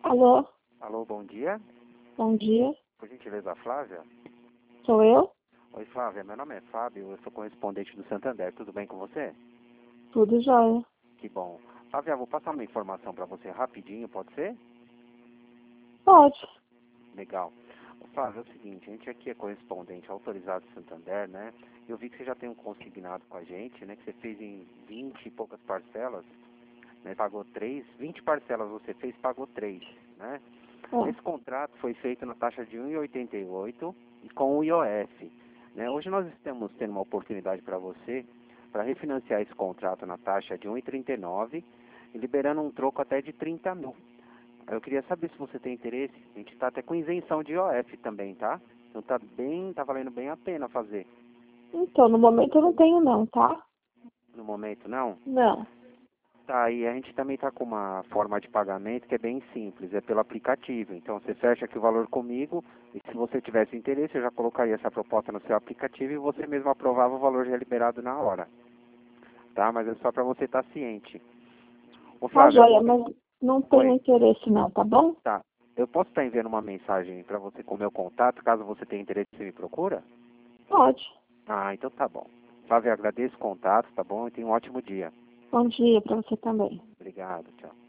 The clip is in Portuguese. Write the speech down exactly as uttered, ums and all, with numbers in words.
Alô, Alô, bom dia. bom dia. Por gentileza, Flávia? Sou eu? Oi, Flávia, meu nome é Fábio, eu sou correspondente do Santander. Tudo bem com você? Tudo jóia. Que bom. Flávia, vou passar uma informação para você rapidinho, pode ser? Pode. Legal. Ô, Flávia, é o seguinte, a gente aqui é correspondente autorizado do Santander, né? Eu vi que você já tem um consignado com a gente, né? Que você fez em vinte e poucas parcelas, né? Pagou três, vinte parcelas você fez, pagou três, né? É. Esse contrato foi feito na taxa de um vírgula oitenta e oito e com o I O F. Né? Hoje nós estamos tendo uma oportunidade para você para refinanciar esse contrato na taxa de um vírgula trinta e nove e liberando um troco até de trinta mil. Eu queria saber se você tem interesse. A gente está até com isenção de I O F também, tá? Então tá bem, tá valendo bem a pena fazer. Então, no momento eu não tenho não, tá? No momento não? Não. Tá, e a gente também está com uma forma de pagamento que é bem simples, é pelo aplicativo. Então você fecha aqui o valor comigo e se você tivesse interesse, eu já colocaria essa proposta no seu aplicativo e você mesmo aprovava o valor já liberado na hora. Tá? Mas é só para você estar ciente. Ô Tá Flávia, jóia, outra... mas não tenho Oi, interesse não, tá bom? tá. Eu posso estar enviando uma mensagem para você com o meu contato, caso você tenha interesse, você me procura? Pode. Ah, então tá bom. Flávia, agradeço o contato, tá bom? E tenha um ótimo dia. Bom dia pra você também. Obrigado, tchau.